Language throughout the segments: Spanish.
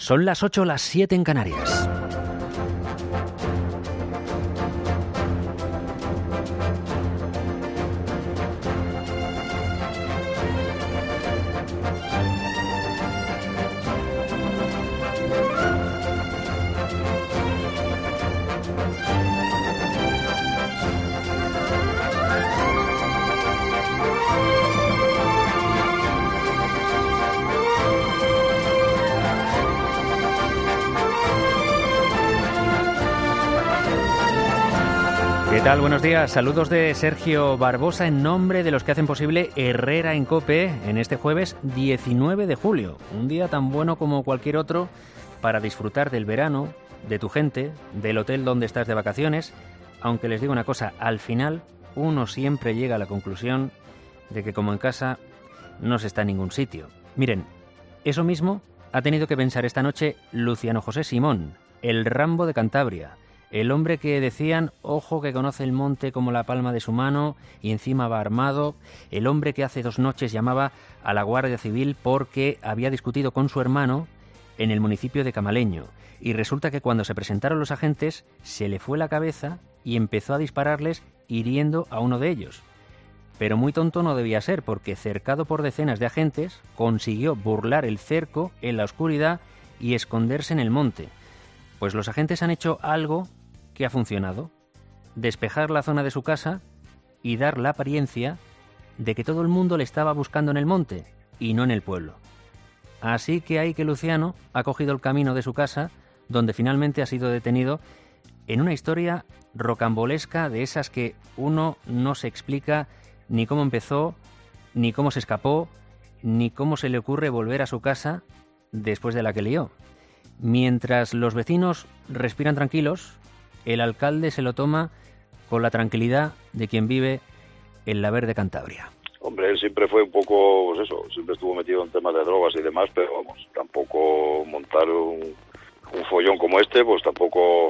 Son las 8, las 7 en Canarias. ¿Qué tal? Buenos días. Saludos de Sergio Barbosa en nombre de los que hacen posible Herrera en COPE en este jueves 19 de julio. Un día tan bueno como cualquier otro para disfrutar del verano, de tu gente, del hotel donde estás de vacaciones. Aunque les digo una cosa, al final uno siempre llega a la conclusión de que como en casa no se está en ningún sitio. Miren, eso mismo ha tenido que pensar esta noche Luciano José Simón, el Rambo de Cantabria. El hombre que decían, ojo, que conoce el monte como la palma de su mano y encima va armado. El hombre que hace 2 noches llamaba a la Guardia Civil porque había discutido con su hermano en el municipio de Camaleño. Y resulta que cuando se presentaron los agentes se le fue la cabeza y empezó a dispararles hiriendo a uno de ellos. Pero muy tonto no debía ser porque cercado por decenas de agentes consiguió burlar el cerco en la oscuridad y esconderse en el monte. Pues los agentes han hecho algo que ha funcionado: despejar la zona de su casa y dar la apariencia de que todo el mundo le estaba buscando en el monte y no en el pueblo. Así que ahí que Luciano ha cogido el camino de su casa, donde finalmente ha sido detenido en una historia rocambolesca de esas que uno no se explica ni cómo empezó, ni cómo se escapó, ni cómo se le ocurre volver a su casa después de la que lió. Mientras los vecinos respiran tranquilos, el alcalde se lo toma con la tranquilidad de quien vive en la verde Cantabria. Hombre, él siempre fue un poco, pues eso, siempre estuvo metido en temas de drogas y demás, pero vamos, tampoco montar un follón como este, pues tampoco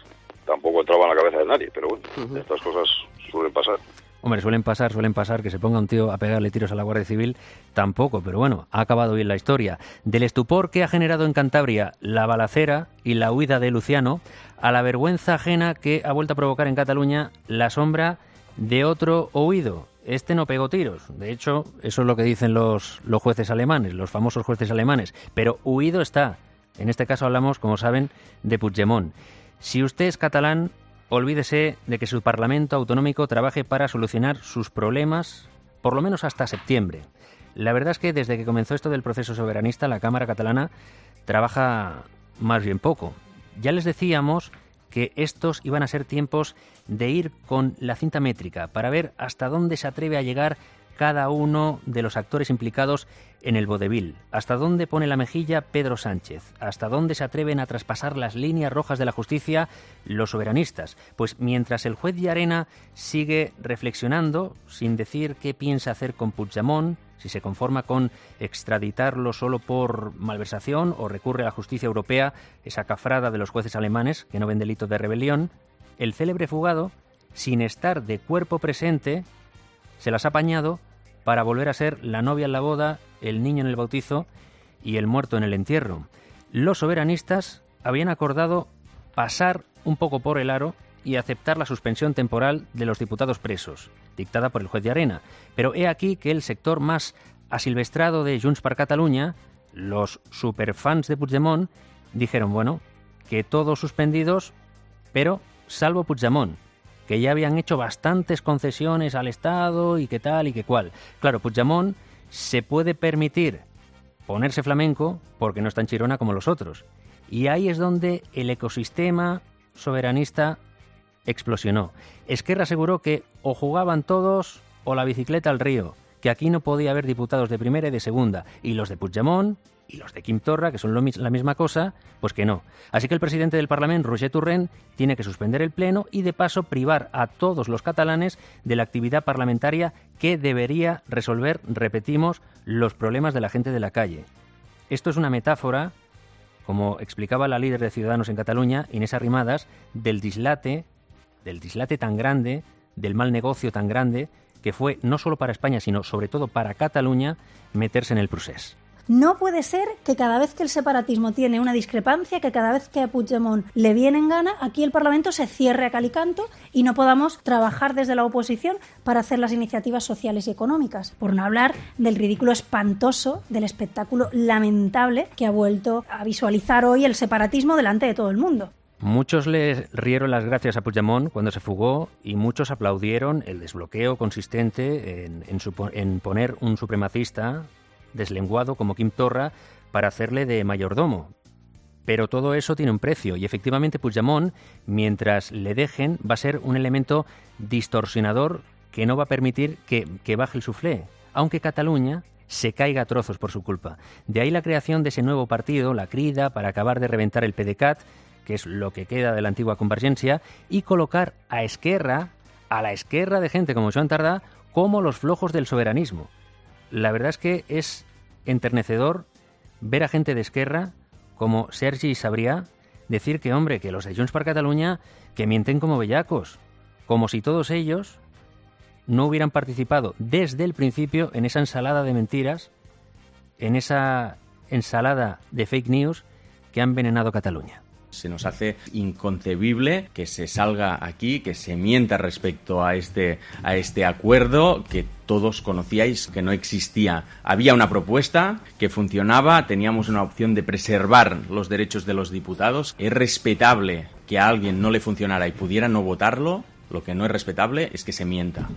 entraba en la cabeza de nadie, pero bueno, estas cosas suelen pasar. Hombre, suelen pasar, que se ponga un tío a pegarle tiros a la Guardia Civil, tampoco, pero bueno, ha acabado bien la historia. Del estupor que ha generado en Cantabria la balacera y la huida de Luciano, a la vergüenza ajena que ha vuelto a provocar en Cataluña la sombra de otro huido. Este no pegó tiros, de hecho, eso es lo que dicen los jueces alemanes, los famosos jueces alemanes, pero huido está. En este caso hablamos, como saben, de Puigdemont. Si usted es catalán, olvídese de que su Parlamento autonómico trabaje para solucionar sus problemas, por lo menos hasta septiembre. La verdad es que desde que comenzó esto del proceso soberanista, la Cámara catalana trabaja más bien poco. Ya les decíamos que estos iban a ser tiempos de ir con la cinta métrica para ver hasta dónde se atreve a llegar cada uno de los actores implicados en el vodevil, hasta dónde pone la mejilla Pedro Sánchez, hasta dónde se atreven a traspasar las líneas rojas de la justicia los soberanistas. Pues mientras el juez Llarena sigue reflexionando, sin decir qué piensa hacer con Puigdemont, si se conforma con extraditarlo solo por malversación o recurre a la justicia europea, esa cafrada de los jueces alemanes que no ven delitos de rebelión, el célebre fugado, sin estar de cuerpo presente, se las ha apañado para volver a ser la novia en la boda, el niño en el bautizo y el muerto en el entierro. Los soberanistas habían acordado pasar un poco por el aro y aceptar la suspensión temporal de los diputados presos, dictada por el juez Llarena. Pero he aquí que el sector más asilvestrado de Junts per Catalunya, los superfans de Puigdemont, dijeron, bueno, que todos suspendidos, pero salvo Puigdemont, que ya habían hecho bastantes concesiones al Estado y qué tal y qué cual. Claro, Puigdemont se puede permitir ponerse flamenco porque no es tan chirona como los otros. Y ahí es donde el ecosistema soberanista explosionó. Esquerra aseguró que o jugaban todos o la bicicleta al río, que aquí no podía haber diputados de primera y de segunda, y los de Puigdemont y los de Quim Torra, que son la misma cosa, pues que no. Así que el presidente del Parlamento, Roger Torrent, tiene que suspender el pleno y de paso privar a todos los catalanes de la actividad parlamentaria que debería resolver, repetimos, los problemas de la gente de la calle. Esto es una metáfora, como explicaba la líder de Ciudadanos en Cataluña, Inés Arrimadas, del dislate tan grande, del mal negocio tan grande, que fue no solo para España, sino sobre todo para Cataluña, meterse en el procés. No puede ser que cada vez que el separatismo tiene una discrepancia, que cada vez que a Puigdemont le viene en gana, aquí el Parlamento se cierre a cal y canto y no podamos trabajar desde la oposición para hacer las iniciativas sociales y económicas. Por no hablar del ridículo espantoso, del espectáculo lamentable que ha vuelto a visualizar hoy el separatismo delante de todo el mundo. Muchos le rieron las gracias a Puigdemont cuando se fugó y muchos aplaudieron el desbloqueo consistente en poner un supremacista deslenguado como Quim Torra para hacerle de mayordomo. Pero todo eso tiene un precio y efectivamente Puigdemont, mientras le dejen, va a ser un elemento distorsionador que no va a permitir que baje el suflé, aunque Cataluña se caiga a trozos por su culpa. De ahí la creación de ese nuevo partido, la Crida, para acabar de reventar el PDeCAT, que es lo que queda de la antigua Convergencia, y colocar a la Esquerra de gente como Joan Tardá, como los flojos del soberanismo. La verdad es que es enternecedor ver a gente de Esquerra como Sergi Sabrià decir que, hombre, que los de Junts per Catalunya que mienten como bellacos, como si todos ellos no hubieran participado desde el principio en esa ensalada de mentiras, en esa ensalada de fake news que han envenenado Cataluña. Se nos hace inconcebible que se salga aquí, que se mienta respecto a este acuerdo que todos conocíais, que no existía. Había una propuesta que funcionaba, teníamos una opción de preservar los derechos de los diputados. Es respetable que a alguien no le funcionara y pudiera no votarlo. Lo que no es respetable es que se mienta.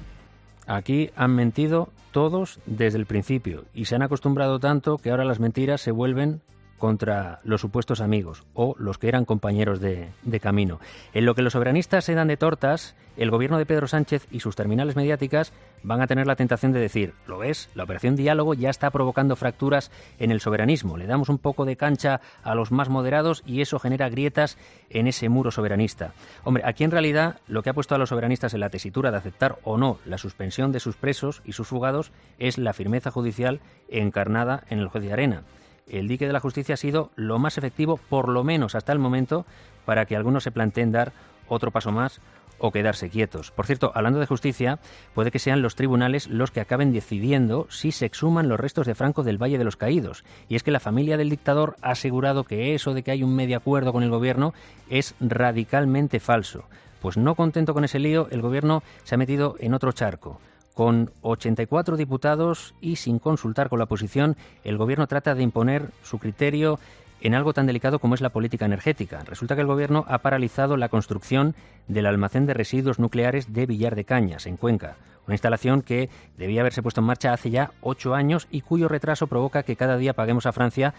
Aquí han mentido todos desde el principio y se han acostumbrado tanto que ahora las mentiras se vuelven contra los supuestos amigos o los que eran compañeros de camino. En lo que los soberanistas se dan de tortas, el gobierno de Pedro Sánchez y sus terminales mediáticas van a tener la tentación de decir, ¿lo ves? La operación Diálogo ya está provocando fracturas en el soberanismo. Le damos un poco de cancha a los más moderados y eso genera grietas en ese muro soberanista. Hombre, aquí en realidad lo que ha puesto a los soberanistas en la tesitura de aceptar o no la suspensión de sus presos y sus fugados es la firmeza judicial encarnada en el juez de Arena. El dique de la justicia ha sido lo más efectivo, por lo menos hasta el momento, para que algunos se planteen dar otro paso más o quedarse quietos. Por cierto, hablando de justicia, puede que sean los tribunales los que acaben decidiendo si se exhuman los restos de Franco del Valle de los Caídos. Y es que la familia del dictador ha asegurado que eso de que hay un medio acuerdo con el gobierno es radicalmente falso. Pues no contento con ese lío, el gobierno se ha metido en otro charco. Con 84 diputados y sin consultar con la oposición, el gobierno trata de imponer su criterio en algo tan delicado como es la política energética. Resulta que el gobierno ha paralizado la construcción del almacén de residuos nucleares de Villar de Cañas, en Cuenca. Una instalación que debía haberse puesto en marcha hace ya 8 años y cuyo retraso provoca que cada día paguemos a Francia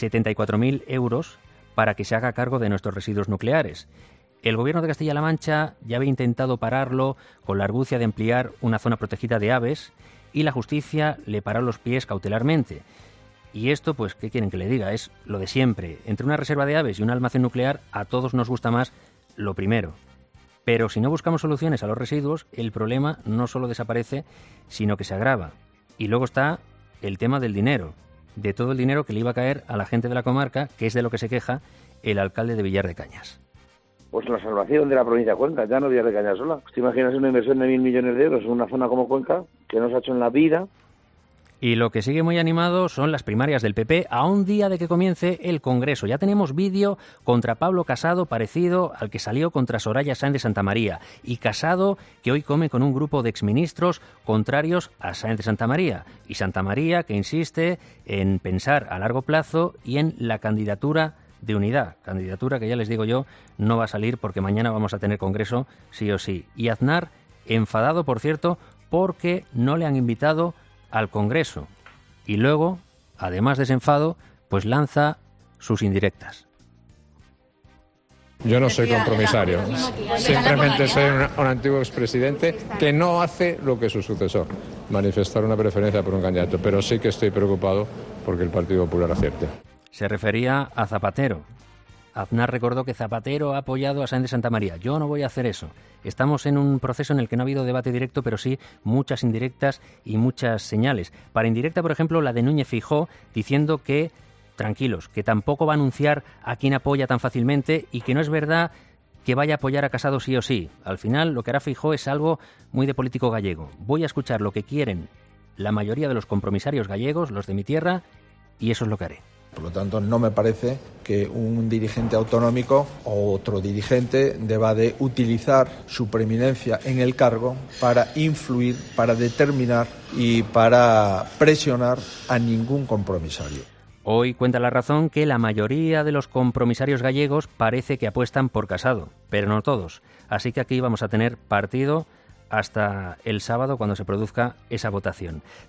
74.000 euros para que se haga cargo de nuestros residuos nucleares. El gobierno de Castilla-La Mancha ya había intentado pararlo con la argucia de ampliar una zona protegida de aves y la justicia le paró los pies cautelarmente. Y esto, pues, ¿qué quieren que le diga? Es lo de siempre. Entre una reserva de aves y un almacén nuclear, a todos nos gusta más lo primero. Pero si no buscamos soluciones a los residuos, el problema no solo desaparece, sino que se agrava. Y luego está el tema del dinero, de todo el dinero que le iba a caer a la gente de la comarca, que es de lo que se queja el alcalde de Villar de Cañas. Pues la salvación de la provincia de Cuenca, ya no Villar de Cañas sola. ¿Te imaginas una inversión de 1.000 millones de euros en una zona como Cuenca, que no se ha hecho en la vida? Y lo que sigue muy animado son las primarias del PP a un día de que comience el Congreso. Ya tenemos vídeo contra Pablo Casado parecido al que salió contra Soraya Sáenz de Santamaría. Y Casado que hoy come con un grupo de exministros contrarios a Sáenz de Santamaría. Y Santamaría que insiste en pensar a largo plazo y en la candidatura de unidad. Candidatura que ya les digo yo no va a salir porque mañana vamos a tener Congreso sí o sí. Y Aznar enfadado, por cierto, porque no le han invitado al Congreso. Y luego, además de ese enfado, pues lanza sus indirectas. Yo no soy compromisario, simplemente soy un antiguo expresidente que no hace lo que su sucesor, manifestar una preferencia por un candidato, pero sí que estoy preocupado porque el Partido Popular acierte. Se refería a Zapatero. Aznar recordó que Zapatero ha apoyado a Sáenz de Santamaría. Yo no voy a hacer eso. Estamos en un proceso en el que no ha habido debate directo, pero sí muchas indirectas y muchas señales. Para indirecta, por ejemplo, la de Núñez Feijóo, diciendo que, tranquilos, que tampoco va a anunciar a quién apoya tan fácilmente y que no es verdad que vaya a apoyar a Casado sí o sí. Al final, lo que hará Feijóo es algo muy de político gallego. Voy a escuchar lo que quieren la mayoría de los compromisarios gallegos, los de mi tierra, y eso es lo que haré. Por lo tanto, no me parece que un dirigente autonómico o otro dirigente deba de utilizar su preeminencia en el cargo para influir, para determinar y para presionar a ningún compromisario. Hoy cuenta La Razón que la mayoría de los compromisarios gallegos parece que apuestan por Casado, pero no todos. Así que aquí vamos a tener partido hasta el sábado cuando se produzca esa votación.